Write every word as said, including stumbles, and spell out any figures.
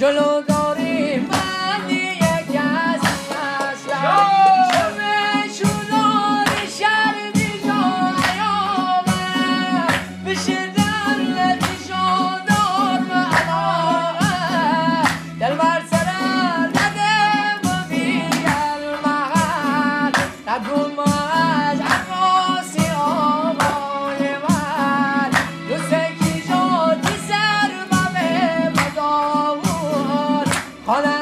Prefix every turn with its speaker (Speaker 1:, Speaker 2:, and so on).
Speaker 1: جلو داری من یک کسی هستم شمه شداری شردی جو ایامه بشه در لطی شدار به علاقه دل بر سرر نده مبی المحل نگو از عباسی آبای من دوسته کی جو تی سر بمه بداور خانه